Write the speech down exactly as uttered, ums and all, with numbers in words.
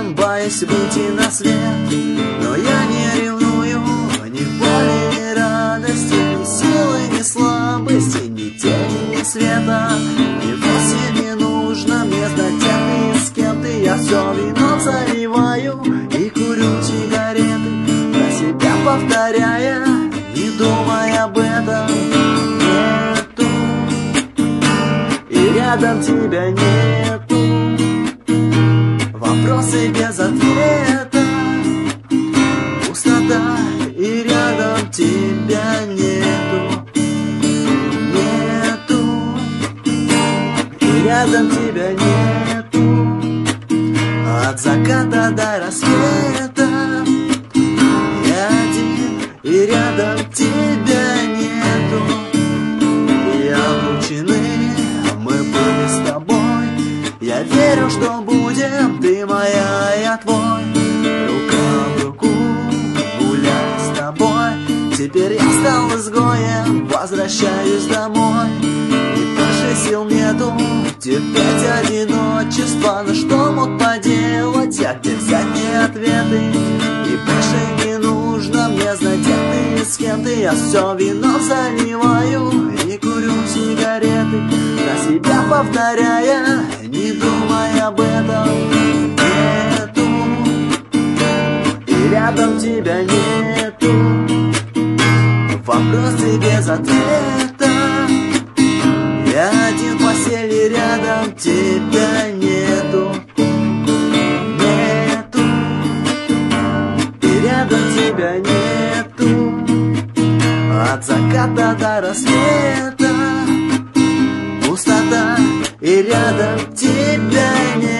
боюсь выйти на свет. Но я не ревную, ни боли, ни радости, ни силы, ни слабости, ни тени, ни света. И вовсе не нужно мне знать, где ты, с кем ты. Я все вином заливаю и курю сигареты, про себя повторяя, не думая об этом. Нету, и рядом тебя нету, вопросы без ответа, пустота, и рядом тебя нету. Нету, и рядом тебя нету, от заката до рассвета. Я один, и рядом тебя нету. И обручены мы были с тобой. Я верю, что будем, ты моя, я твой. Рука в руку гуляю с тобой. Теперь я стал изгоем, возвращаюсь домой. И больше сил нету терпеть одиночество. Но что мог поделать я, где взять мне ответы? И больше не нужно мне знать, где ты, с кем ты. Я все вином заливаю и курю сигареты, про себя повторяя, не думая об этом. Нету, и рядом тебя нету, вопросы без ответа. Я один в постели, рядом тебя нету. Нету, и рядом тебя нету, от заката до рассвета. Пустота, и рядом тебя нету.